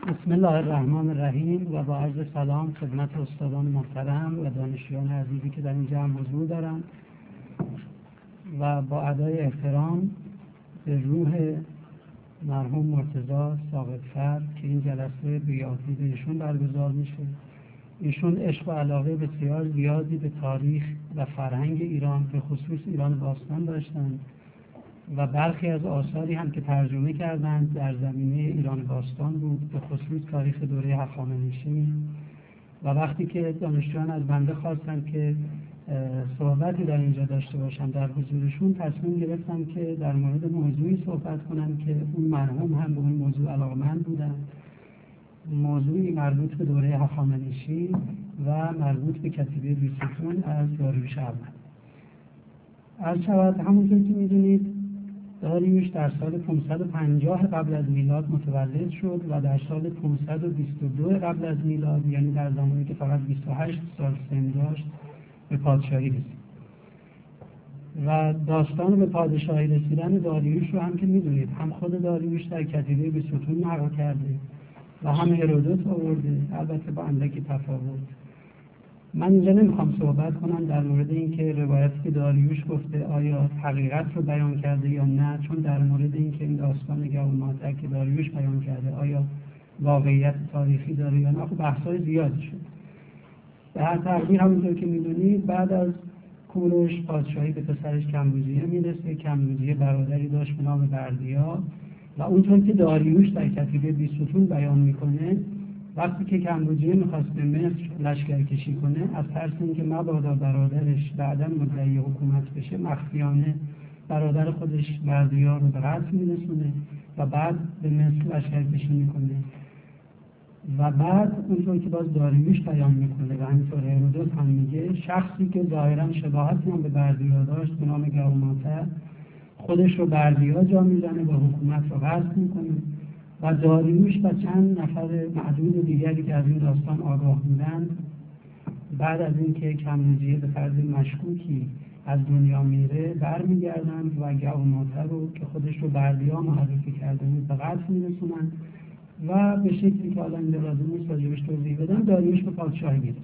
بسم الله الرحمن الرحیم و با عرض سلام خدمت استادان محترم و دانشجویان عزیزی که در این جمع حضور دارند و با ادای احترام به روح مرحوم مرتضی ثابت‌فر که این جلسه به یادبود ایشون برگزار میشه. ایشون عشق و علاقه بسیار زیادی به تاریخ و فرهنگ ایران به خصوص ایران باستان داشتند و برخی از آثاری هم که ترجمه کردند در زمینه ایران باستان بود، به خصوص تاریخ دوره هخامنشی. و وقتی که دانشجویان از بنده خواستند که صحبتی در اینجا داشته باشم در حضورشون، تصمیم گرفتم که در مورد موضوعی صحبت کنم که اون مرحوم هم به اون موضوع علاقه‌مند بودند، موضوعی مربوط به دوره هخامنشی و مربوط به کتیبه بیستون از داریوش اول. عرض شود همونطور که میدونید داریوش در سال 550 قبل از میلاد متولد شد و در سال 522 قبل از میلاد، یعنی در زمانی که فقط 28 سال سن داشت، به پادشاهی رسید. و داستان به پادشاهی رسیدن داریوش رو هم که میدونید، هم خود داریوش در کتیبه بیستون نقل کرده و هم هرودوت آورده، البته با اندکی تفاوت. من اینجا نمیخوام صحبت کنم در مورد اینکه روایتی که داریوش گفته آیا حقیقت رو بیان کرده یا نه، چون در مورد اینکه این داستان گوماتر که داریوش بیان کرده آیا واقعیت تاریخی داره یا نه، خب بحث‌های زیادی شد. به هر تقدیر همونطور که میدونید بعد از کوروش پادشاهی به پسرش کمبوجیه میرسه. کمبوجیه برادری داشت به نام بردیا و اونطور که داریوش در کتیبه بیستون بیان میکنه، وقتی که کمبوجیه میخواست به مصر لشکرکشی کنه، از ترس اینکه مبادا برادرش بعداً مدعی حکومت بشه، مخفیانه برادر خودش بردیا رو به قتل میرسونه و بعد به مصر لشکرکشی میکنه. و بعد اونطور که باز داریوش بیان میکنه و همینطور هرودوت هم میگه، شخصی که ظاهراً شباهتی هم به بردیا داشت به نام گوماتر خودش رو بردیا جا میزنه و حکومت رو غصب میکنه و داریوش و چند نفر معدود دیگری که از این داستان آگاه بودند، بعد از اینکه کمبوجیه به طرز مشکوکی از دنیا میره برمیگردند و گوماتر رو که خودش رو بردیا معرفی کرده بود به قتل میرسونند و به شکلی که حالا این لازم نیست راجبش توضیح بدم، داریوش به پادشاهی میرسه.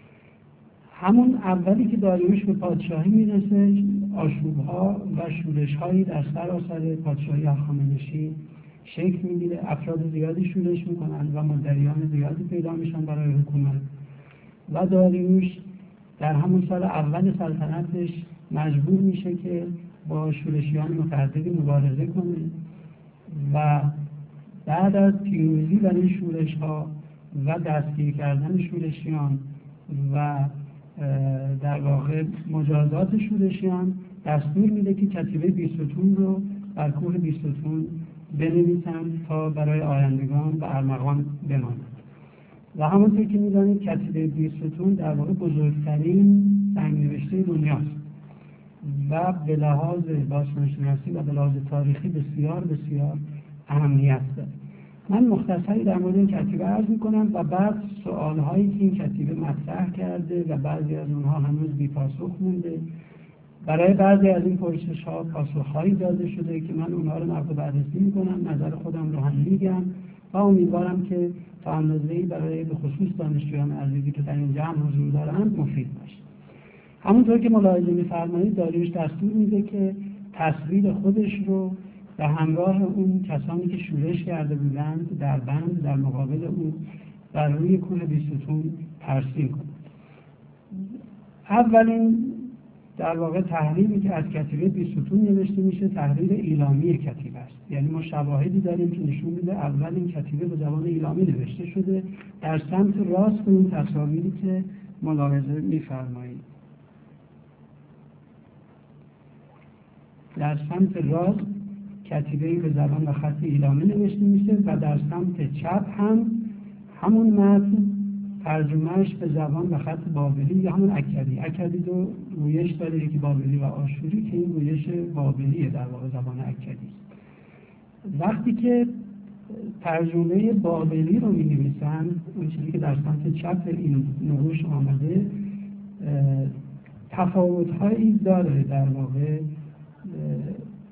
همون اولی که داریوش به پادشاهی میرسه، آشوب‌ها و شورش‌هایی در سراسر پادشاهی هخامنشی شکل میگیره، افراد زیادی شورش میکنن و مدعیان زیادی پیدا میشن برای حکومت و داریوش در همون سال اول سلطنتش مجبور میشه که با شورشیان متعددی مبارزه کنه و بعد از پیروزی بر این شورش‌ها و دستگیر کردن شورشیان و در واقع مجازات شورشیان، دستور میده که کتیبه بیستون رو بر کوه بیستون بنویسند تا برای آیندگان و ارمغان بماند. و همونطور که میدانید کتیبه بیستون در واقع بزرگترین سنگ‌نوشته دنیاست و به لحاظ باستانشناسی و به لحاظ تاریخی بسیار بسیار اهمیت داره. من مختصری در مورد این کتیبه عرض میکنم و بعد سوالهایی که این کتیبه مطرح کرده و بعضی از اونها هنوز بی پاسخ مونده، برای بعضی از این پرسش‌ها پاسخ‌هایی داده شده که من اونها رو نقد و بررسی میکنم، نظر خودم رو هم میگم و امیدوارم که تا اندازه‌ای برای به خصوص دانشجویان عزیزی که در این جمع حضور دارند مفید باشه. همونطور که ملاحظه می‌فرمایید داریوش دستور میده که تصویر خودش رو به همراه اون کسانی که شورش کرده بودند در بند در مقابل او بر روی کوه بیستون ترسیم کنند. اولین در واقع تحریری که از کتیبه بیستون نوشته میشه تحریر ایلامی کتیبه است. یعنی ما شواهدی داریم که نشون میده اولین کتیبه به زبان ایلامی نوشته شده. در سمت راست این تصاویری که ملاحظه می‌فرمایید، در سمت راست کتیبه‌ای به زبان و خط ایلامی نوشته میشه و در سمت چپ هم همون متن ترجمهش به زبان و خط بابلی یا همون اکدی. اکدی دو رویش داره، یکی بابلی و آشوری که این رویش بابلیه در واقع زبان اکدی. وقتی که ترجمه بابلی رو می‌نویسن، اون چیزی که در سمت چپ این نقوش آمده تفاوت‌هایی داره در واقع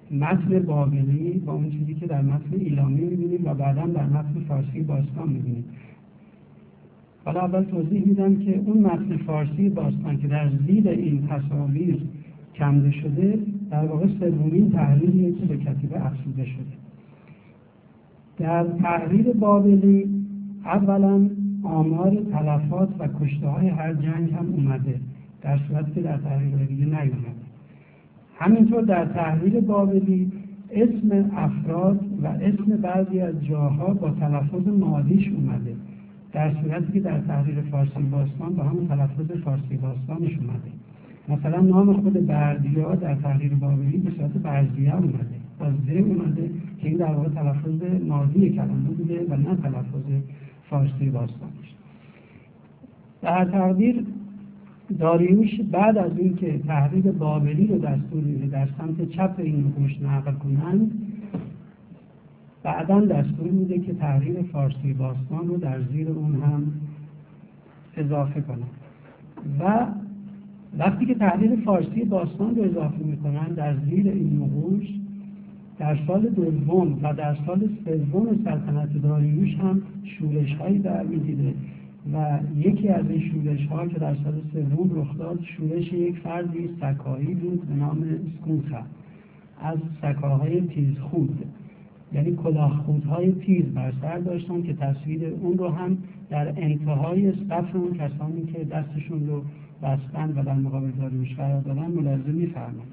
متن بابلی با اون چیزی که در متن ایلامی می‌بینیم و بعداً در متن فارسی باستان می‌بینیم. حالا اول توضیح میدم که اون متن فارسی باستان که در زیر این تصاویر کنده شده در واقع سومین تحریریه که به کتیبه افزوده شده. در تحریر بابلی اولا آمار تلفات و کشته‌های هر جنگ هم اومده، در صورتی که در تحریر دیگه نیومده. همینطور در تحریر بابلی اسم افراد و اسم بعضی از جاها با تلفظ مادیش اومده، در صورتی که در تحریر فارسی باستان با همون تلفظ فارسی باستانش اومده. مثلا نام خود بردیا در تحریر بابلی به صورت برزیه اومده، با ز اومده که این در واقع تلفظ مادی کلمه بوده و نه تلفظ فارسی باستانش. در تقدیر داریوش بعد از اینکه تحریر بابلی رو دستور میده در سمت چپ این نقوش نقل کنند، بعداً دستور میده که تحریر فارسی باستان رو در زیر اون هم اضافه کنند. و وقتی که تحریر فارسی باستان رو اضافه میکنن در زیر این نقوش، در سال دوم و در سال سوم سلطنت داریوش هم شورش‌هایی در می‌دیده و یکی از این شورش‌ها که در سال سوم رخ داد شورش یک فردی سکایی بود به نام اسکونخه از سکاهای تیزخود، یعنی کلاهخودهای تیز بر سر داشتن که تصویر اون رو هم در انتهای صف اون کسانی که دستشون رو بستند و در مقابل داریوش قرار دادن ملاحظه می‌فرمایید.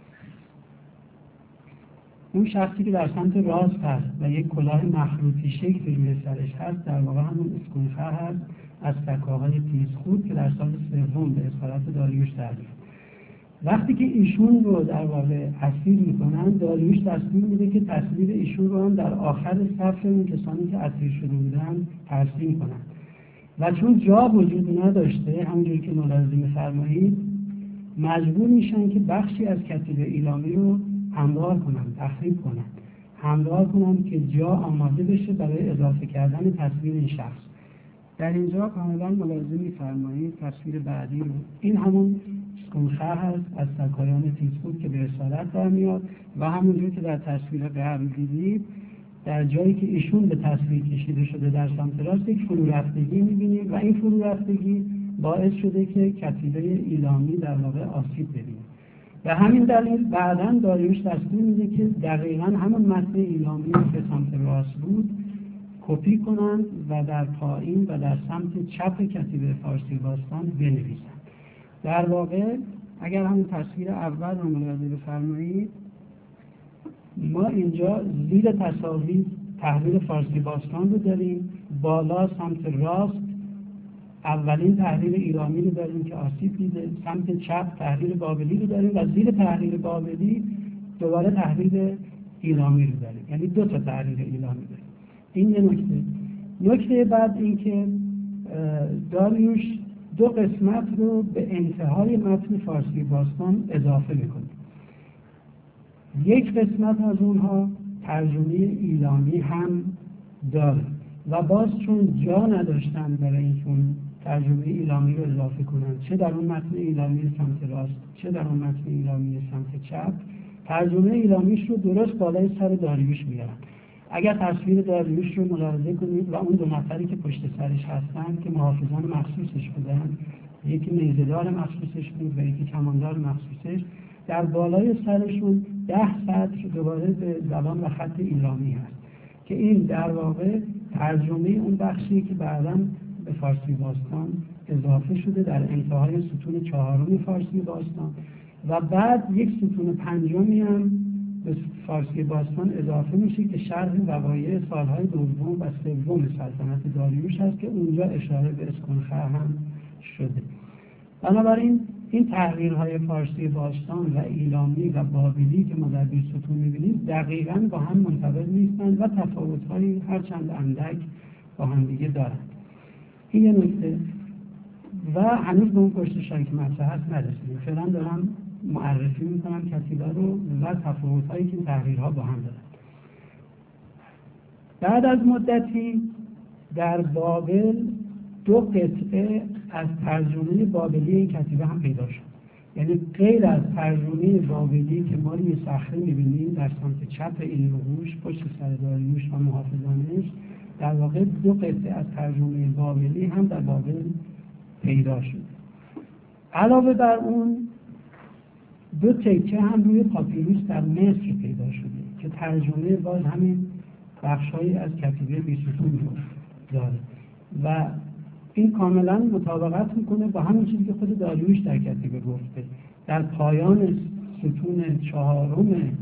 اون شخصی که در سمت راست هست و یک کلاه مخروطی شکلی روی سرش هست در واقع همون اسکونخه هست از سکاهای تیزخود که در سال سوم به اسارت داریوش درمیاد. وقتی که ایشون رو در واقع اسیر میکنن، داریوش دستور میده که تصویر ایشون رو هم در آخر صف اون کسانی که اسیر شده بودن ترسیم کنن و چون جا وجود نداشته، همونجوری که ملاحظه می‌فرمایید، مجبور میشن که بخشی از کتیبه ایلامی رو هموار کنن، تخریب کنن، هموار کنن که جا آماده بشه برای اضافه کردن تصویر این شخص. در اینجا کاملا ملاحظه می‌فرمایید تصویر بعدی رو، این همون اسکونخه هست از سکایان تیزخود که به اسارت درمیاد و همونجور که در تصویر قبل دیدید در جایی که ایشون به تصویر کشیده شده در سمت راست یک فرو رفتگی می‌بینید و این فرو رفتگی باعث شده که کتیبه ایلامی در واقع آسیب ببینه. و همین دلیل بعداً داریوش دستور میده که دقیقاً همون متن ایلامی که سمت راست بود کپی کنند و در پایین و در سمت چپ کتیبه فارسی باستان بنویسند. در واقع اگر همون تصویر اول رو ملاحظه بفرمایید، ما اینجا زیر تصاویر تحریر فارسی باستان رو داریم، بالا سمت راست اولین تحریر ایلامی رو داریم که آسیب دیده، سمت چپ تحریر بابلی رو داریم و زیر تحریر بابلی دوباره تحریر ایلامی رو داریم، یعنی دو تا تحریر ایلامی داریم. این یه نکته. نکته بعد این که داریوش دو قسمت رو به انتهای متن فارسی باستان اضافه میکنه. یک قسمت از اونها ترجمه ایلامی هم داره و باز چون جا نداشتن برای اینکه اون ترجمه ایلامی رو اضافه کنن، چه در اون متن ایلامی سمت راست چه در اون متن ایلامی سمت چپ، ترجمه ایلامیش رو درست بالای سر داریوش میارن. اگر تصویر داریوش رو ملاحظه کنید و اون دو نفری که پشت سرش هستن که محافظان مخصوصش بودن، یکی نیزه‌دار مخصوصش بود و یکی کماندار مخصوصش، در بالای سرشون 10 سطر دوباره به زبان و خط ایلامی هست که این در واقع ترجمه اون بخشی که بعداً به فارسی باستان اضافه شده در انتهای ستون چهارم فارسی باستان و بعد یک ستون پنجمی هم به فارسی باستان اضافه میشه که شرح وقایع سالهای دوم و سوم سلطنت داریوش هست که اونجا اشاره به اسکونخه هم شده. بنابراین این تحریرهای فارسی باستان و ایلامی و بابلی که ما در 20 ستون میبینیم دقیقاً با هم منطبق نیستند و تفاوت‌های هرچند اندک با هم دیگه دارند. این یه نکته و هنوز به اون پشت شک مطرح هست نرسیدیم. فعلا دارم معرفی میکنم کتیبه رو و تفاوت‌هایی که تحریرها با هم دارند. بعد از مدتی در بابل دو قطعه از ترجمه بابلی این کتیبه هم پیدا شد. یعنی غیر از ترجمه بابلی که ما روی صخره می‌بینیم در سمت چپ این نقوش پشت سر داریوش و محافظانش، در واقع دو قطعه از ترجمه بابلی هم در بابل پیدا شد. علاوه بر اون دو تکه هم روی پاپیروس در مصر پیدا شده که ترجمه باز همین بخش‌هایی از کتیبه بیستون رو داره و این کاملا مطابقت میکنه با همین چیزی که خود داریوش در کتیبه گفته. در پایان ستون 4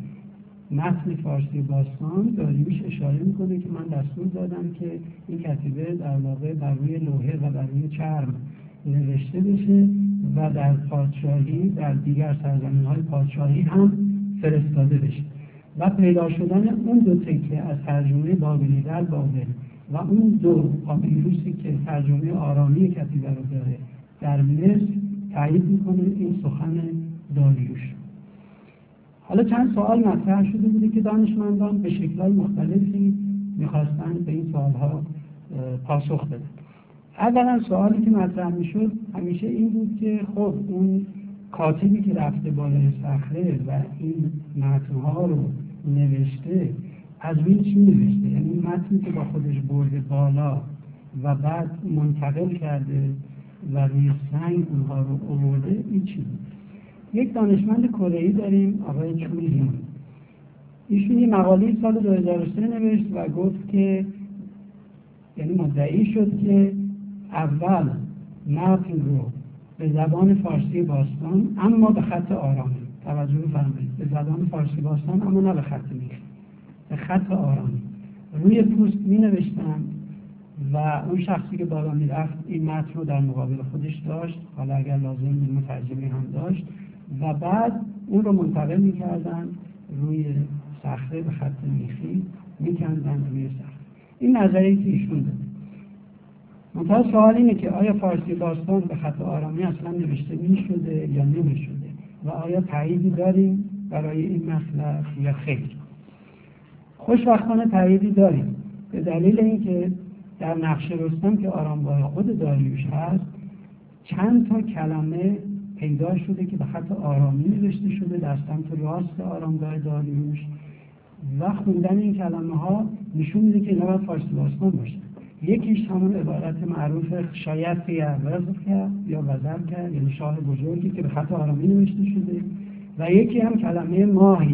متن فارسی باستان داریوش اشاره میکنه که من دستور دادم که این کتیبه در واقع بر روی لوحه و بر روی چرم نوشته بشه و در پادشاهی در دیگر سرزمین‌های پادشاهی هم فرستاده بشه و پیدا شدن اون دو تکه از ترجمه بابلی در بابل و اون دو پاپیروسی که ترجمه آرامی کتیبه رو داره در مصر تایید میکنه این سخن داریوش. حالا چند سوال مطرح شده بوده که دانشمندان به شکل‌های مختلفی میخواستن به این سوالها پاسخ بدن. اولا سوالی که مطرح میشد همیشه این بود که خب اون کاتبی که رفته بالای صخره و این متن‌ها رو نوشته از روی چی نوشته؟ یعنی متنی که با خودش برده بالا و بعد منتقل کرده و روی سنگ اونها رو آورده، این چی بود؟ یک دانشمند کره‌ای داریم آقای چول هین. ایشون یه مقاله سال 2003 نوشت و گفت که یعنی مدعی شد که اول متن رو به زبان فارسی باستان اما به خط آرامی، توجه فرمایید، به زبان فارسی باستان اما نه به خط میخی، به خط آرامی روی پوست می نوشتن و اون شخصی که بالا می رفت این متن رو در مقابل خودش داشت، حالا اگر لازم بود مترجمی هم داشت و بعد اون رو منتقل می کردن روی صخره به خط میخی می کندن روی صخره. این نظریه که ایشون داره. منتها سوال اینه که آیا فارسی باستان به خط آرامی اصلا نوشته می شده یا نمی شده و آیا تاییدی داریم برای این مطلب یا خیر؟ خوشبختانه تاییدی داریم به دلیل اینکه در نقش رستم که آرامگاه خود داریوش هست چند تا کلمه پیدا شده که به خط آرامی نوشته شده در سمت راست آرامگاه داریوش و خوندن این کلمه ها نشون میده که اینا باید فارسی باستان باشه. یکیش همون عبارت معروف شاید یا وزر کرد، یعنی شاه بزرگی که به خط آرامی نوشته شده و یکی هم کلمه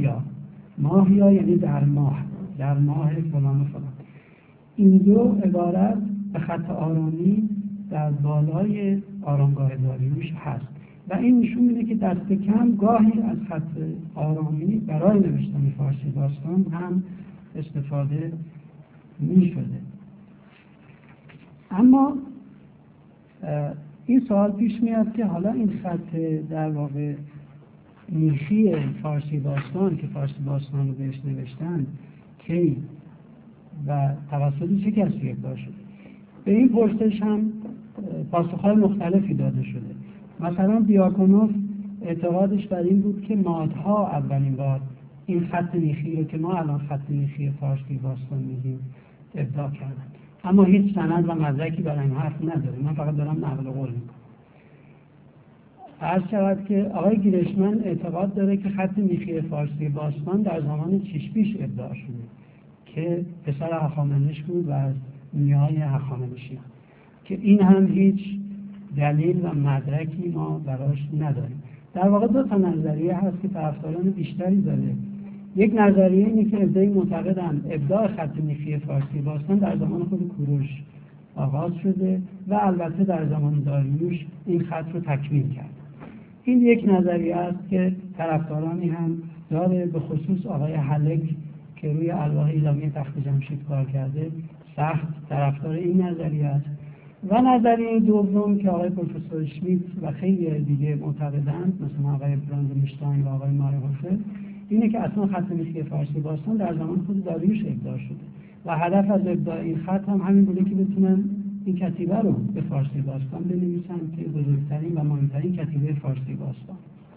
ماهیا یعنی در ماه فلان و فلان. این دو عبارت به خط آرامی در بالای آرامگاه داریوش هست و این نشون میده که دست کم گاهی از خط آرامی برای نوشتن فارسی باستان هم استفاده می شده. اما این سوال پیش میاد که حالا این خط در واقع میخی فارسی باستان که فارسی باستان رو بهش نوشتن کی و توسط چه کسی ابداع شده؟ به این پرسش هم پاسخ‌های مختلفی داده شده. مثلا دیاکونوف اعتقادش بر این بود که مادها اولین بار این خط میخی رو که ما الان خط میخی فارسی باستان میگیم ابداع کردن، اما هیچ سند و مدرکی برای این حرف نداره. من فقط دارم نقل قول میکنم. عرض شود که آقای گیرشمن اعتقاد داره که خط میخی فارسی باستان در زمان چیشپیش ابداع شده که پسر هخامنش بود و از نیای هخامنشی، که این هم هیچ دلیل و مدرکی ما براش نداریم. در واقع دو تا نظریه هست که طرفداران بیشتری داره. یک نظریه اینه که عده‌ای معتقدند ابداع خط میخی فارسی باستان در زمان خود کوروش آغاز شده و البته در زمان داریوش این خط رو تکمیل کرد. این یک نظریه است که طرفدارانی هم داره، به خصوص آقای هلک که روی الواح ایلامی تخت جمشید کار کرده سخت طرفدار این نظریه است. و نظریه دوم که آقای پروفسور شمیت و خیلی دیگه معتقدند، مثلا آقای براندنشتاین و آقای مارهوفه، اینه که اصلا خط میخی فارسی باستان در زمان خود داریوش ابداع شده و هدف از ابداع این خط هم همین بوده که بتونن این کتیبه رو به فارسی باستان بنویسن که بزرگترین و مهمترین کتیبه فارسی باستان.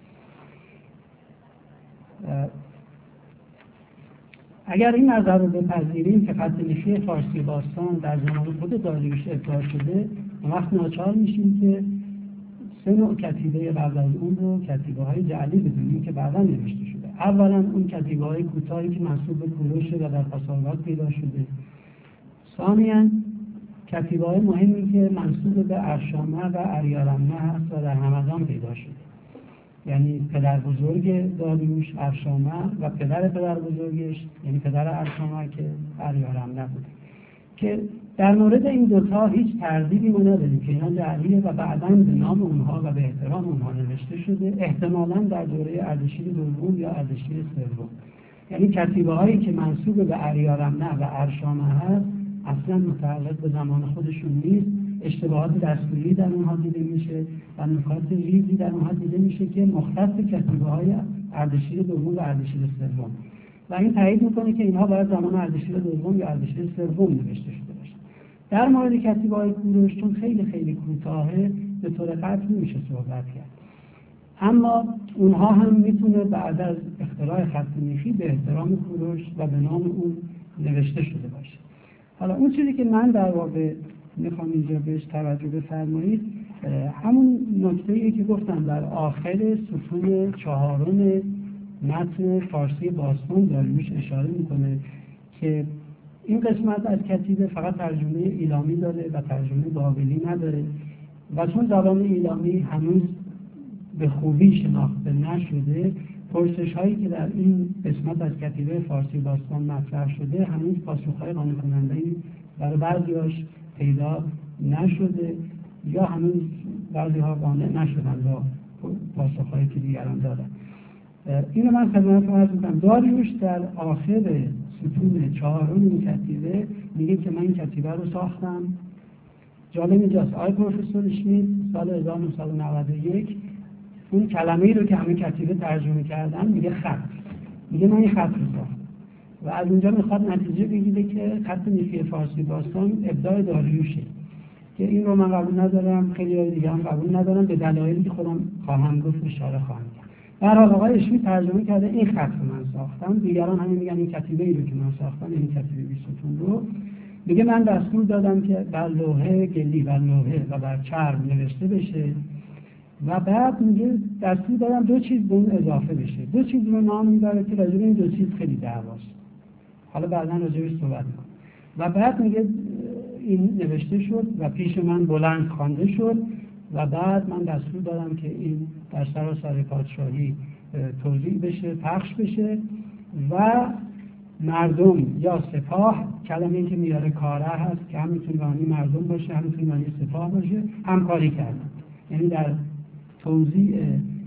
اگر این نظر رو بپذیریم که خط میخی فارسی باستان در زمان خود داریوش ابداع شده، وقت ناچار میشیم که 3 نوع کتیبه قبل از اون رو کتیبه‌های جعلی بدونیم که بعدا نوشته شده. اولا اون کتیبه‌های کوتاهی که منسوب به کوروش و در تصاویرات پیدا شده. ثانیاً کتیبه‌های مهمی که منسوب به ارشامه و اریارمنه هست و در همدان پیدا شده، یعنی پدر بزرگ داریوش ارشامه و پدر بزرگش یعنی پدر ارشامه که اریارمنه بود، که در مورد این دوتا هیچ تردیدی ما نداریم که اینا جعلیه و بعداً به نام اونها و به احترام اونها نوشته شده، احتمالاً در دوره اردشیر دوم یا اردشیر سوم. یعنی کتیبه‌هایی که منسوب به اریارمنه و ارشامه هست اصلا متعلق به زمان خودشون نیست، اشتباهات دستوری در اونها دیده میشه و نکات ریزی در اونها دیده میشه که مختص کتیبه‌های اردشیر دوم و اردشیر سوم، و این تایید میکنه که اینها باید زمان اردشیر دوم یا اردشیر سوم نوشته شده باشه. در مورد کتیبه‌های کوروش چون خیلی کوتاهه به طور قطع نمیشه صحبت کرد، اما اونها هم میتونه بعد از اختراع خط میخی به احترام کوروش و به نام اون نوشته شده باشه. حالا اون چیزی که من در واقع میخوام اینجا بهش توجه بفرمایید همون نکته‌ایه که گفتم در آخر ستون 4 متن فارسی باستان داریوش اشاره میکنه که این قسمت از کتیبه فقط ترجمه ایلامی داره و ترجمه بابلی نداره و چون زبان ایلامی هنوز به خوبی شناخته نشده، پرسش هایی که در این قسمت از کتیبه فارسی باستان مطرح شده هنوز پاسخهای قانع کننده‌ای برای بعضی‌هاش پیدا نشده یا هنوز بعضی‌ها قانع نشدن با پاسخهایی که دیگران دادن. اینو من خدمتتون عرض می‌کنم. داریوش در آخر ستون 4 این کتیبه میگه که من این کتیبه رو ساختم. جالب اینجاست آقای پروفسور اشمیت سال 1991 اون کلمه‌ای رو که همه کتیبه ترجمه کردن میگه خط، میگه من این خط رو ساختم و از اونجا میخواد نتیجه بگیره که خط میخی فارسی باستان ابداع داریوشه، که این رو من قبول ندارم، خیلی دیگه هم قبول ندارم، به دلایلی که خودم خواهم گفت اشاره خواهم کرد. در حال آقای اشمیت ترجمه کرده این خط رو من ساختم، دیگران همین میگن این کتیبه ای رو که من ساختم، این کتیبه 20 ستون رو میگه من دستور دادم که بر لوحه گلی بر لوحه و بر چرم نوشته بشه و بعد میگه دستور دادم 2 چیز به اون اضافه بشه. 2 چیز رو نام میبره که راجع به این 2 چیز خیلی دعواست، حالا بعدا راجع بهش صحبت میکنم. و بعد میگه این نوشته شد و پیش من بلند خوانده شد و بعد من دستور دادم که این در سراسر پادشاهی توزیع بشه، پخش بشه و مردم یا سپاه، کلمه‌ای که میاره کاره هست که هم میتونه معنی مردم باشه هم میتونه معنی سپاه باشه، همکاری کردن. یعنی در توزیع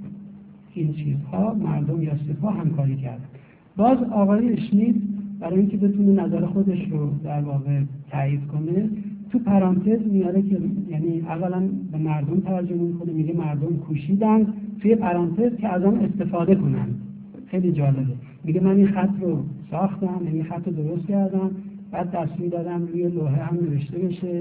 این چیزها مردم یا سپاه همکاری کردن. باز آقای اشمیت برای اینکه بتونه نظر خودش رو در واقع تایید کنه تو پرانتز میاره که یعنی اولا به مردم ترجمه میکنه، میگه مردم کوشیدن توی پرانتز که از آن استفاده کنن. خیلی جالبه، میگه من این خط رو ساختم، این خط رو درست کردم، بعد دستور دادم روی لوحه هم نوشته بشه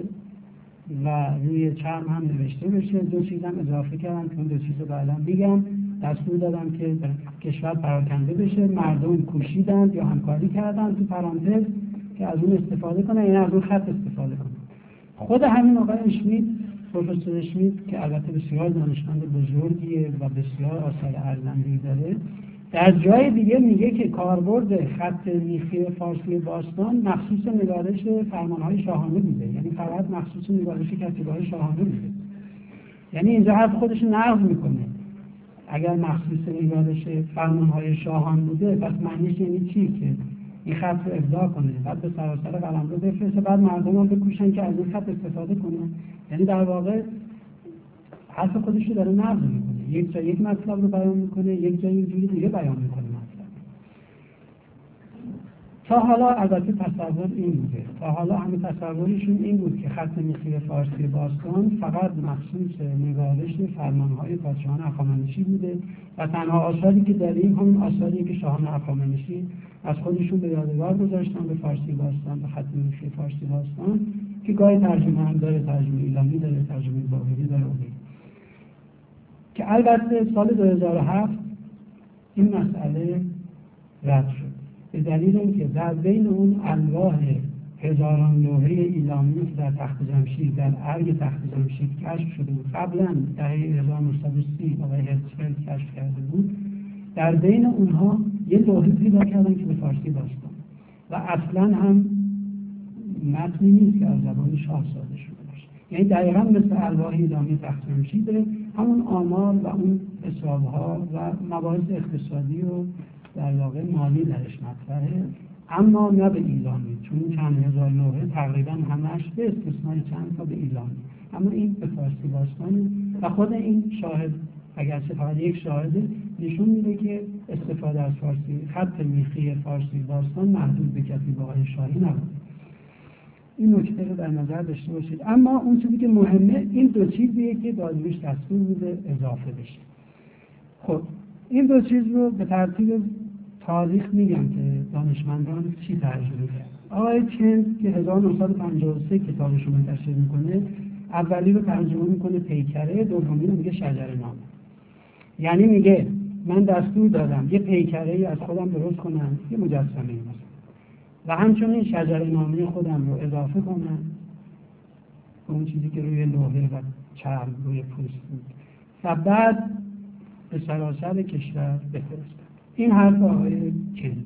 و روی چرم هم نوشته بشه. 2 چیزم اضافه کردم که اون 2 چیز رو بعدا میگم. دستور دادم که کشور پراکنده بشه، مردم کوشیدند یا همکاری کردن تو پرانتز که از اون استفاده کنن، یعنی از اون خط استفاده کنن. خود همین آقای اشمیت، پروفسور اشمیت که البته بسیار دانشمند بزرگیه و بسیار آثار ارزنده‌ای داره، در جای دیگه میگه که کاربرد خط میخی فارسی باستان مخصوص نگارش فرمانهای شاهانه بوده، یعنی فقط مخصوص نگارش کتیبه‌های شاهانه بوده. یعنی اینجا حرف خودش نقض میکنه. اگر مخصوص نگارش فرمانهای شاهان بوده پس معنیش یعنی چی؟ که این خط رو ابداع کنه، بعد به سراسر قلمرو بفرسته، بعد مردم هم بکوشن که از این خط استفاده کنن. یعنی در واقع حرف خودش رو داره نقض میکنه، یک جا یک مطلب رو بیان میکنه، یک جا یک جوری دیگه بیان میکنه مطلب. تا حالا البته تصور این بوده، تا حالا همه تصورشون این بود که خط میخی فارسی باستان فقط مخصوص نگارش فرمانهای پادشاهان هخامنشی بوده و تنها آثاری که داریم همون آثاری که شاهان هخامنشی از خودشون به یادگار گذاشتن به فارسی باستان، به خط میخی فارسی باستان، که گاهی ترجمه هم داره، ترجمه ایلامی داره، ترجمه بابلی داره که البته سال 2007 این مسئله رد شد به دلیل اینکه در بین اون انواع هزاران لوحه ایلامی که در تخت جمشید، در ارگ تخت جمشید کشف شده بود، قبلا دهه 1930 آقای هرتزفلد کشف کرده بود، در بین اونها یه لوحه پیدا کردن که به فارسی باستان و اصلا هم متنی نیست که از زبان شاه ساده شده باشه. یعنی دقیقا مثل الواح ایلامی تخت جمشیده، همون آمار و اون حسابها و مباحث اقتصادی و در واقع مالی درش مطرحه، اما نه به ایلامی، چون چند هزار لوحه تقریبا همش به استثنای چند تا به ایلامی، اما این به فارسی باستانه و خود این شاهد اگرچه فقط یک شاهده نشون میده که استفاده از فارسی، خط میخی فارسی باستان محدود به کتیبه‌های شاهی نبود. این نکته رو در نظر داشته باشید. اما اون چیزی که مهمه این دو چیزیه که داریوش دستور میده اضافه بشه. خب این دو چیز رو به ترتیب تاریخ میگم که دانشمندان چی ترجمه کرد. آقای چند که 1953 کتابش رو منتشر میکنه، اولی رو ترجمه میکنه پیکره، دومی رو میگه شجره‌نامه. یعنی میگه من دستور دادم یه پیکره از خودم درست کنم، یه مجسمه مثلا، و همچنین شجره‌نامه خودم رو اضافه کنم، اون چیزی که روی لوحه و چرم روی پوست بود، و بعد به سراسر کشور بفرستم. این حرف آقای کند.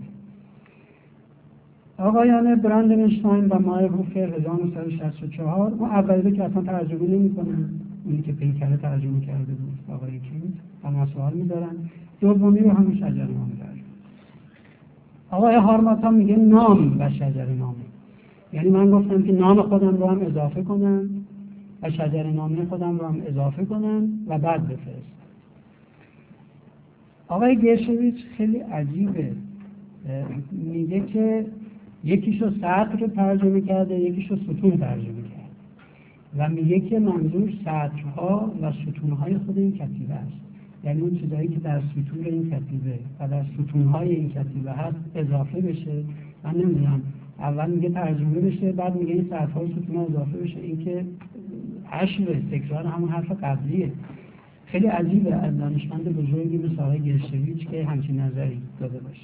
آقایان براندنشتاین و مایرهوفر 1964 اون اولی که اصلا ترجمه نمی‌کنن، اونی که پیکره ترجمه کرده بود آقای کند و مسائل می‌دارن، دومی رو همون شجره‌نامه ترجمه. آقای هارماتا میگه نام و شجره‌نامه، یعنی من گفتم که نام خودم رو هم اضافه کنم و شجره‌نامه خودم رو هم اضافه کنم و بعد بفرستم. آقای گرشویچ خیلی عجیبه، میگه که یکیشو سطر ترجمه کرده، یکیشو ستون ترجمه کرده و میگه که منظور سطرها و ستونهای خود این کتیبه است، یعنی اون چیزایی که در سطور این کتیبه و در ستونهای این کتیبه هست اضافه بشه. من نمیدونم، اول میگه ترجمه بشه، بعد میگه این سطرها و ستونها اضافه بشه، این که حشو تکرار همون حرف قبلیه. خیلی عجیبه از دانشمند بزرگی مثل آقای گرشویچ که همچین نظری داده باشه.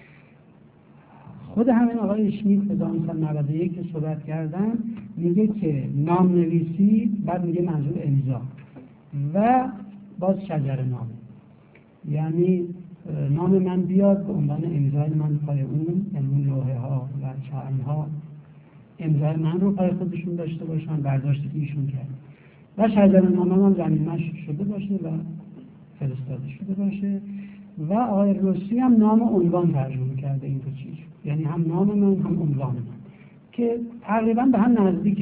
خود همین آقای اشمیت 1991 که صحبت کردن میگه که نام نویسی، بعد میگه منظور امضا و باز شجره‌نامه، یعنی نام من بیاد به عنوان امضای من پای اون، یعنی لوحه ها و چرم ها امضای من رو پای خودشون داشته باشن، برداشتی که ایشون کرد، و شجره‌نامه من زمینش شده باشه و فرستاده شده باشه. و آقای روسی هم نام و عنوان ترجمه کرده این دو چیز، یعنی هم نام من هم عنوان من، که تقریبا به هم نزدیک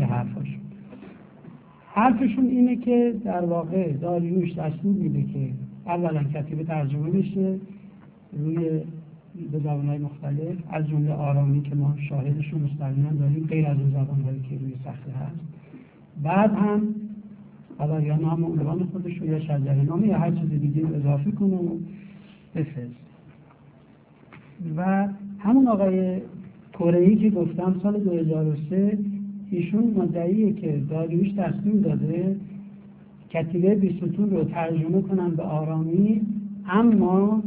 حرفشون اینه که در واقع داریوش دستور میده که اولا کتیبه ترجمه بشه روی به زبان‌های مختلف، از جمله آرامی که ما شاهدشون مستقیما داریم، غیر از اون زبان‌هایی که روی صفحه هست. بعد هم حالا یا نام و عنوان خودش رو یا شجره‌نامه یا هر چیز دیگه اضافه کنه و بفرست. و همون آقای کره‌ای که گفتم سال 2003 ایشون مدعیه که داریوش دستور داده کتیبه 20 ستون رو ترجمه کنن به آرامی، اما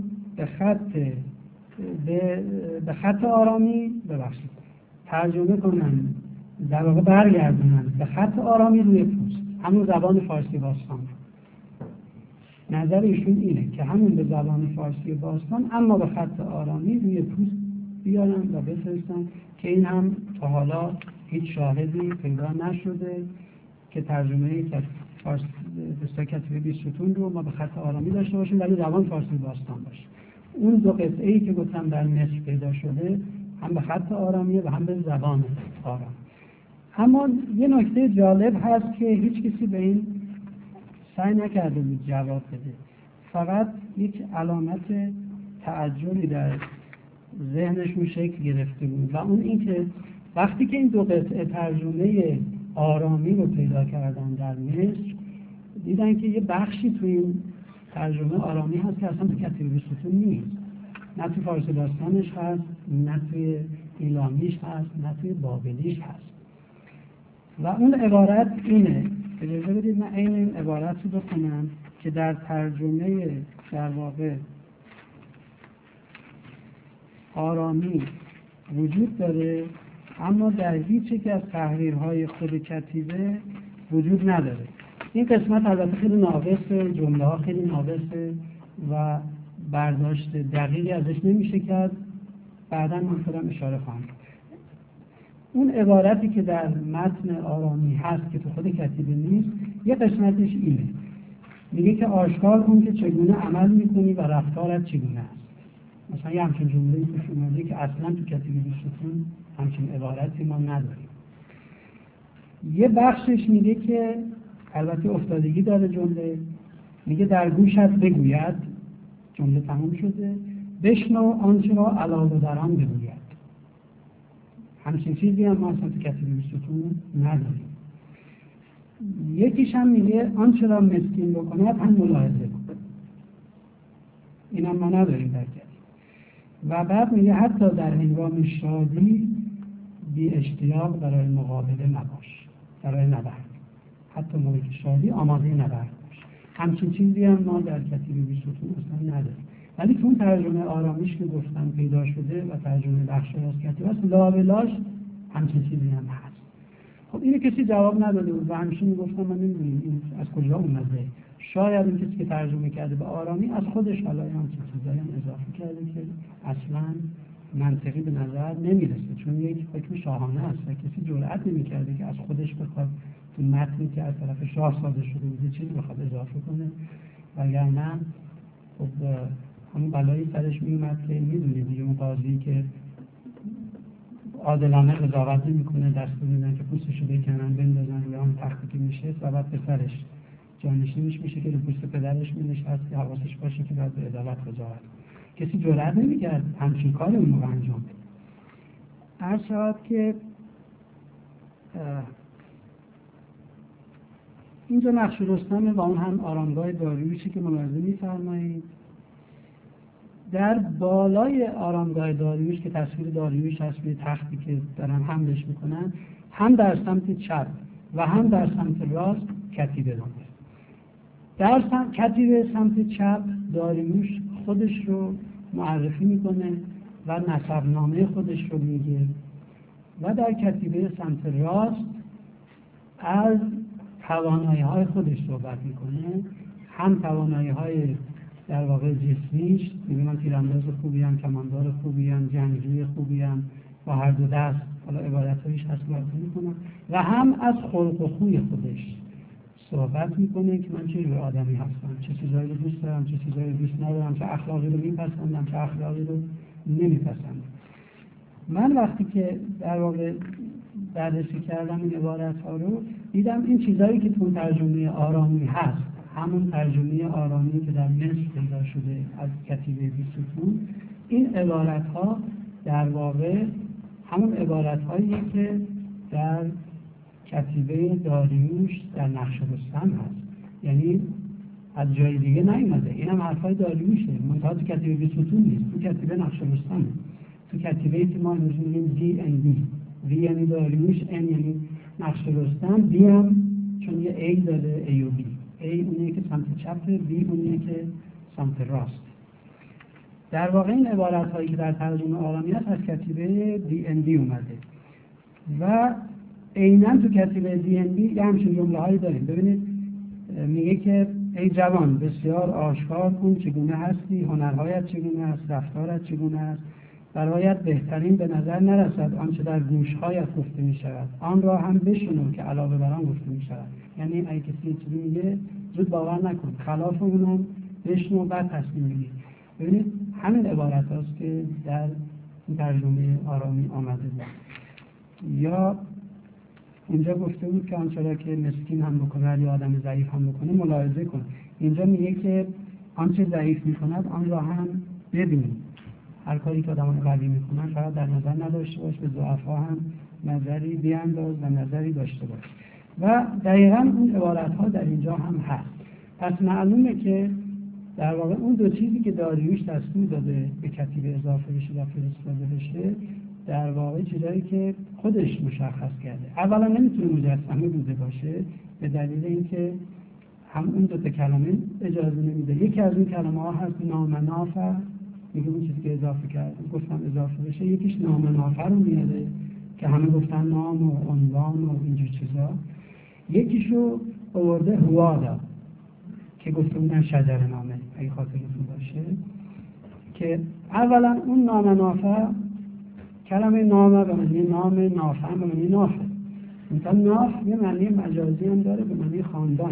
به خط آرامی ترجمه کنن، در واقع برگردونن به خط آرامی روی پوست، همون زبان فارسی باستان. نظر ایشون اینه که همون به زبان فارسی باستان اما به خط آرامی روی پوست بیارن و بفرستن، که این هم تا حالا هیچ شاهدی پیدا نشده که ترجمه کتیبه 20 ستون رو ما به خط آرامی داشته باشیم ولی زبان فارسی باستان باشه. اون دو قطعه‌ای که گفتم در مصر پیدا شده هم به خط آرامیه و هم به زبان آرامی. اما یه نکته جالب هست که هیچ کسی به این سعی نکرده بود جواب بده، فقط یک علامت تعجبی در ذهنشون شکل گرفته بود و اون این که وقتی که این دو قطعه ترجمه آرامی رو پیدا کردن در مصر، دیدن که یه بخشی توی این ترجمه آرامی هست که اصلا تو کتیبه 20 ستون نیست، نه توی فارسی باستانش هست، نه توی ایلامیش هست، نه توی بابلیش هست. و اون عبارت اینه، اجازه بدید من این عبارت رو بخونم که در ترجمه در واقع آرامی وجود داره اما در هیچ یک از تحریرهای خود کتیبه وجود نداره. این قسمت البته خیلی ناقصه، جمله ها خیلی ناقصه و برداشت دقیقی ازش نمیشه کرد. بعدا من خودم اشاره خواهم کرد. اون عبارتی که در متن آرامی هست که تو خود کتیبه نیست، یه قسمتش اینه، میگه که آشکار کن که چگونه عمل میکنی و رفتارت چگونه است. مثلا یه همچین جمله‌ای توش اومده که اصلا تو کتیبه بیستون همچین عبارتی ما نداریم. یه بخشش میگه که البته افتادگی داره جمله، میگه در گوشت بگوید، جمله تموم شده، بشنو آنچه را علاوه بر آن بگوید. همچین چیزی هم ما اصلا تو کتیبه بیستون نداریم. یکیش هم میگه آنچه را مسکین بکند هم ملاحظه کن. این هم ما نداریم در کتیبه. و بعد میگه حتی در هنگام شادی بی اشتیاق برای مقابله نباش، برای نبرد. حتی موقع شادی آماده نبرد باش. همچین چیزی هم ما در کتیبه بیستون اصلا نداریم. ولی تو اون ترجمه آرامیش که گفتم پیدا شده و ترجمه بخشی از کتیبه است، لابلاش همچین چیزی هم هست. خب اینو کسی جواب نداده بود و همیشه میگفتم من نمیدونم این از کجا اومده. شاید این کسی که ترجمه کرده به آرامی از خودش حالا همچین چیزایی هم اضافه کرده که اصلا منطقی به نظر نمیرسه، چون یک حکم شاهانه است و کسی جرئت نمی‌کرده که از خودش بخواد تو متنی که از طرف شاه صادر شده بود چیزی بخواد اضافه کنه، وگرنه خب همون بلایی سرش میومد که میدونید دیگه اون قاضی که عادلانه قضاوت نمی‌کنه، دستور میدن که پوستشو بکنن بندازن روی اون تختی که میشه و بعد پسرش جانشینش میشه که رو پوست پدرش مینشست که حواسش باشه که باید به عدالت قضاوت کنه. کسی جرئت نمی‌کرد همچین کاری اون موقع انجام بده. عرض شود که اینجا نقش رستم و اون هم آرامگاه داریوشی که ملاحظه می‌فرمایید. در بالای آرامگاه داریوش که تصویر داریوش هست روی تختی که دارن حملش میکنن، هم در سمت چپ و هم در سمت راست کتیبه داره. در کتیبه سمت چپ داریوش خودش رو معرفی میکنه و نسبنامه خودش رو میگه و در کتیبه سمت راست از توانایی‌های خودش صحبت میکنه، هم توانایی‌های در واقع جسمیش، میگه من تیرانداز خوبیم، کماندار خوبیم، جنگجوی خوبیم، با هر دو دست، حالا عبارت‌هایش هست براتون میکنم، و هم از خلق و خوی خودش صحبت میکنه که من چه جور آدمی هستم، چه چیزایی رو دوست دارم، چه چیزایی رو دوست ندارم، چه اخلاقی رو میپسندم، چه اخلاقی رو نمیپسندم. من وقتی که در واقع بررسی کردم این عبارت‌ها رو، دیدم این چیزایی که تو ترجمه آرامی هست، همون ترجمه آرامی که در مصر پیدا شده از کتیبه بیستون، این عبارت‌ها در واقع همون عبارت‌هاییه که در کتیبه داریوش در نقش رستم هست، یعنی از جای دیگه نیومده. این هم حرفای داریوشه، منتها تو کتیبه بیستون نیست، تو کتیبه نقش رستمه. تو کتیبه که ما می‌گیم دی ان دی، دی یعنی داریوش، ان یعنی نقش رستم، دی هم چون یه ای داره، ای و بی، ای اونیه که سمت چپه، بی اونیه که سمت راست. در واقع این عبارت هایی که در ترجمه آرامی هست از کتیبه دی ان دی اومده و عیناً تو کتیبه دی ان دی یه همچین جمله هایی داریم. ببینید میگه که ای جوان بسیار آشکار کن چگونه هستی، هنرهایت چگونه است، رفتارت چگونه است، برایت بهترین به نظر نرسد آنچه در گوشهایت گفته می شود، آن را هم بشنو که علاوه بر آن گفته می شود. یعنی اگه کسی چیزی میگه زود باور نکن، خلاف اونم بشنو بعد تصمیم بگیر. ببینید همین عبارت هاست که در این ترجمه آرامی آمده بود. یا اینجا گفته بود که آنچه را که مسکین هم بکند یا آدم ضعیف هم بکنه ملاحظه کن. اینجا میگه که آنچه ضعیف میکند آن را هم ببینید. هر کاری که آدمان قوی میکنن فقط در نظر نداشته باش، به ضعفا هم نظری بیانداز و نظری داشته باش. و دقیقاً اون عبارت ها در اینجا هم هست. پس معلومه که در واقع اون دو چیزی که داریوش دستور داده به کتیبه اضافه بشه و فرستاده بشه در واقع چیزایی که خودش مشخص کرده. اولا نمیتونه مجسمه بوده باشه به دلیل اینکه هم اون دو تا کلمه اجازه نمیده. یکی از اون کلمه ها هست نامنافع، میگه اون چیزی که اضافه کرد گفتم اضافه بشه، یکیش نامنافع رو میاره که همه گفتن نام و عنوان و اینجور چیزا. یکیشو آورده هوادا که گفته بودن شجره نامه، اگه خاطرتون باشه، که اولا اون نام نافع، کلمه نامه به معنی نام، نافع به معنی نافع. مثلا ناف یه معنی مجازی هم داره به معنی خاندان،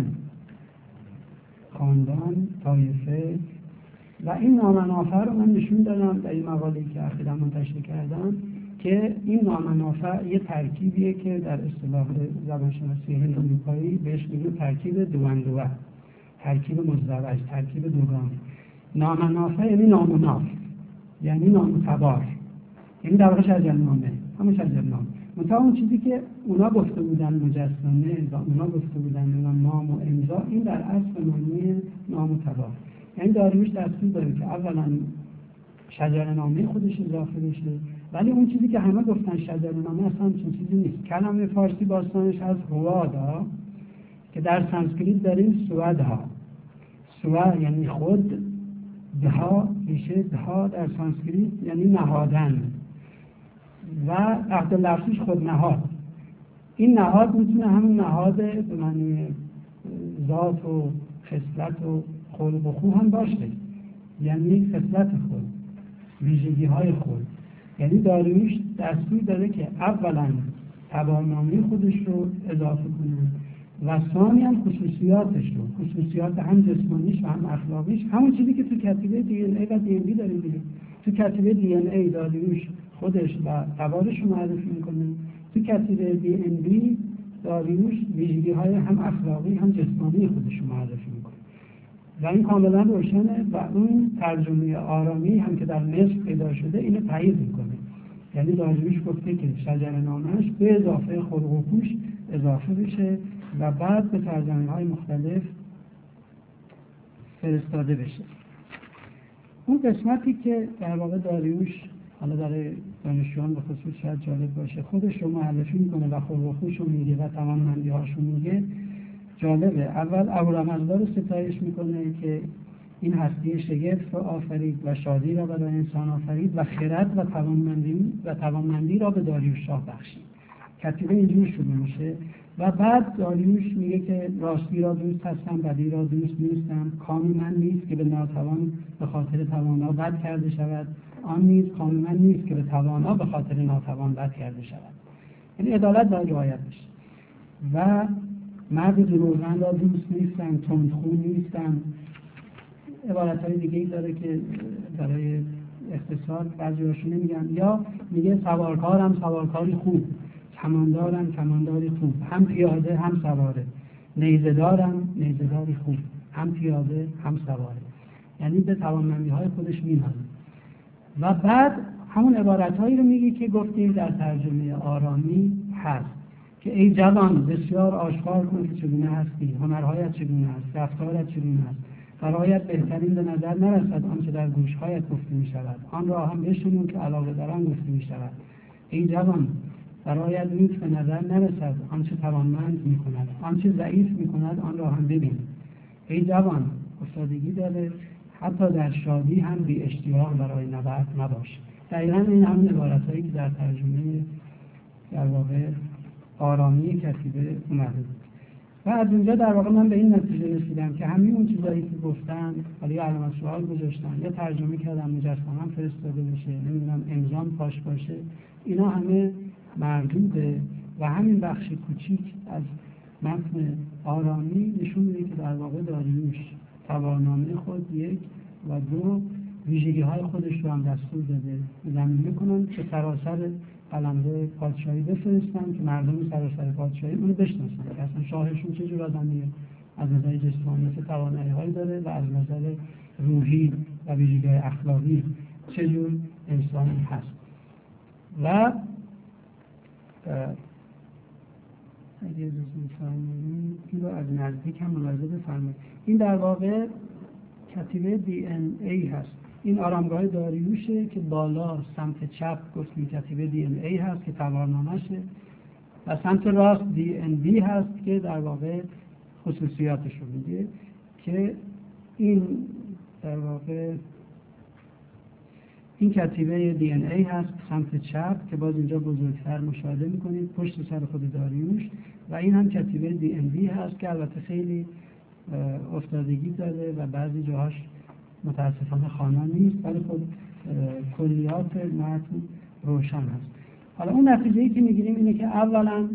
خاندان، طایفه. و این نام نافع رو من نشون دادم در این مقاله‌ای که اخیراً منتشر کردم که این نام نافع یه ترکیبیه که در اصطلاح زبانشناسی هند-اروپایی بهش میگن ترکیب دو، ترکیب مزدوج، ترکیب دوگانه. نام نافع یعنی نام و ناف، یعنی نام تبار، یعنی در واقع شجرنامه، همون شجرنامه. مثلا اون چیزی که اونا گفته بودن مجسمه و اونا گفته بودن نام و امضا، این در اصل معنی نام و تبار. یعنی داریوش دستور داره که اولا شجرنامه خودش اضافه بشه، ولی اون چیزی که همه گفتن شجرنامه اصلا چون چیزی نیست. کلمه فارسی باستانش از هوادا که در سانسکریت داریم سوادها. سوا یعنی خود، دها میشه، دها در سانسکریت یعنی نهادن و عقد لفظیش خود نهاد. این نهاد میتونه همون نهاد به معنی ذات و خصلت و خلق و خو هم باشه، یعنی خصلت خود، ویژگی های خود. یعنی داریوش دستور داره که اولا تبارنامه خودش رو اضافه کنه و ثانیاً خصوصیاتش رو، خصوصیات هم جسمانیش و هم اخلاقیش، همون چیزی که تو کتیبه دی ان ای و دی ان بی داریم دیگه. تو کتیبه دی ان ای داریوش خودش و تبارش رو معرفی میکنه، تو کتیبه دی ان بی داریوش ویژگی های هم اخلاقی هم جسمانی خودش رو معرفی میکنه و این کاملا روشنه. و اون ترجمه آرامی هم که در مصر پیدا شده اینو تایید میکنه. یعنی داریوش گفته که شجرنامه‌اش به اضافه خلق و خوش اضافه بشه و بعد به ترجمه‌های مختلف فرستاده بشه. اون قسمتی که در واقع داریوش حالا برای دانشجویان به خصوص شاید جالب باشه، خودش رو معرفی میکنه و خلق و خوش رو میگه و توانمندی‌هاش رو میگه، جالبه. اول اهورامزدا رو ستایش میکنه که این هستی شگفت را آفرید و شادی را برای انسان آفرید و خرد و توانمندی را به داریوش شاه بخشید. کتیبه اینجور شروع میشه و بعد داریوش میگه که راستی را دوست هستم، بدی را دوست نیستم. کام من نیست که به ناتوان به خاطر توانا بد کرده شود، آن نیز کام من نیست که به توانا به خاطر ناتوان بد کرده شود. یعنی عدالت باید رعایت بشه. و مرد دروغگو را دوست نیستم، تندخو نیستم. عبارت‌های دیگه‌ای داره که برای اختصار بعضی‌هاشون نمیگن. یا میگه سوارکارم سوارکاری خوب، کماندارم کمانداری خوب، هم پیاده هم سواره. نیزه‌دارم نیزه‌داری خوب، هم پیاده هم سواره. یعنی به توانمندی‌های خودش می‌نازه. و بعد همون عبارت‌هایی رو میگه که گفتیم در ترجمه آرامی هست که ای جوان بسیار آشکار کن که چگونه هستی، هنرهایت چگونه است، رفتارت چگونه است. برایت بهترین به نظر نرسد آنچه در گوشهایت گفته می شود، آن را هم بشنو که علاوه در آن گفته می شود. ای جوان برایت نیک به نظر نرسد آنچه توانمند می کند، آنچه ضعیف می کند آن را هم ببین. ای جوان افتادگی داره، حتی در شادی هم بی اشتیاق برای نبرد نباش. دقیقا این همون عبارتهایی که در ترجمه در واقع آرامی کتیبه اومده بود. و از اونجا در واقع من به این نتیجه رسیدم که همین اون چیزایی که گفتن، حالا علامت سوال گذاشتن یا ترجمه کردن مجسمه فرستاده بشه، نمیدونم امضام پاش باشه، اینا همه مردوده و همین بخش کوچیک از متن آرامی نشون میده که در واقع داریوش توانمندی خود یک و دو ویژگی‌های خودش رو هم دستور داده زمینه کنن که سراسر قلمرو پادشاهی بفرستن که مردم سراسر پادشاهی اونو بشناسن که اصلا شاهشون چه جور آدمیه، از نظر جسمانی چه توانایی‌هایی داره و از نظر روحی و ویژگی‌های اخلاقی چه جور انسانی هست. و اگه اجازه بفرمایید این رو از نزدیک هم ملاحظه بفرمایید. این در واقع کتیبه DNA هست. این آرامگاه داریوشه که بالا سمت چپ گفتیم کتیبه DNA هست که تبارنامه‌شه و سمت راست DNB هست که در واقع خصوصیاتش رو میگه که این در واقع این کتیبه DNA هست سمت چپ که باز اینجا بزرگتر مشاهده میکنید پشت سر خود داریوش، و این هم کتیبه DNB هست که البته خیلی افتادگی داره و بعضی جاهاش متاسفانه خوانا نیست، ولی خب کلیات متن روشن هست. حالا اون نتیجه‌ای که میگیریم اینه که اولا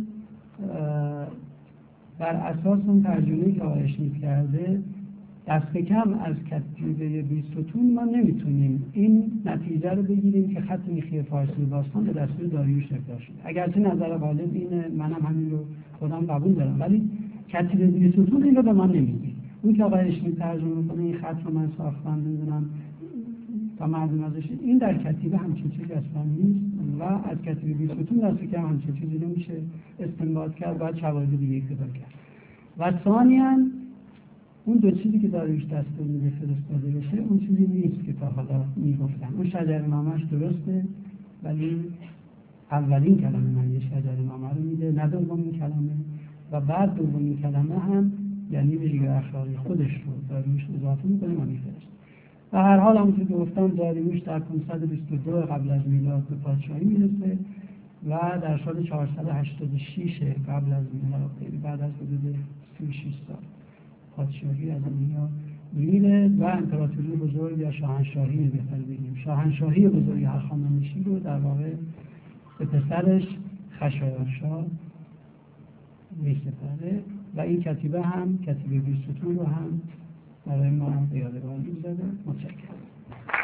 بر اساس اون ترجمه‌ای که آقای اشمیت کرده دست کم از کتیبه 20 ستون ما نمیتونیم این نتیجه رو بگیریم که خط میخی فارسی باستان به دستور داریوش ابداع شده. اگرچه نظر غالب اینه، منم همین رو خودم قبول دارم، ولی کتیبه 20 ستون این رو به ما نمیگه. اون که آقای اشمیت ترجمه میکنه این خط رو من ساختم نمیدونم تا مردم ازش، این در کتیبه همچین چیزی اصلا نیست و از کتیبه 20 ستون دست کم همچین چیزی نمیشه استنباط کرد، باید شواهد دیگه پیدا کرد. و ثانیاً اون دو چیزی که داریوش دستور میده فرستاده بشه اون چیزی نیست که تا حالا میگفتن. اون شجره‌نامه‌اش درسته ولی اولین کلمه معنی شجره‌نامه رو میده نه دومین کلمه، و بعد دومین کلمه هم یعنی ویژگی اخلاقی خودش رو داریوش اضافه میکنه و میفرسته. و هر حال همونطور که گفتم داریوش در 522 قبل از میلاد به پادشاهی میرسه و در سال 486 قبل از میلاد، یعنی بعد از حدود 36 سال پادشاهی از دنیا میره و امپراتوری بزرگ یا شاهنشاهی بهتر بگیم شاهنشاهی بزرگ هخامنشی رو در واقع به پسرش خشایارشا میسپاره و این کتیبه هم کتیبه 20 ستون رو هم برای ما به یادگار می‌ذاره. متشکرم.